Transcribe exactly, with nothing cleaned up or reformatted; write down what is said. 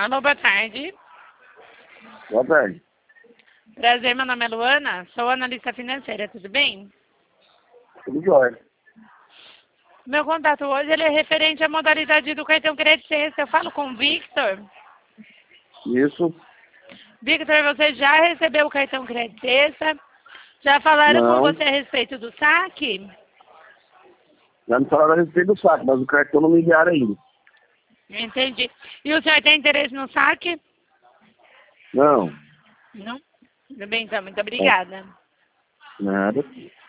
Alô, boa tarde. Boa tarde. Prazer, meu nome é Luana, sou analista financeira, tudo bem? Tudo jóia. Meu contato hoje ele é referente à modalidade do cartão crédito extra. Eu falo com o Victor. Isso? Victor, você já recebeu o cartão crédito extra? Já falaram Não. com você a respeito do saque? Já me falaram a respeito do saque, mas o cartão não me enviaram ainda. Entendi. E o senhor tem interesse no saque? Não. Não? Tudo bem, então. Muito obrigada. Nada.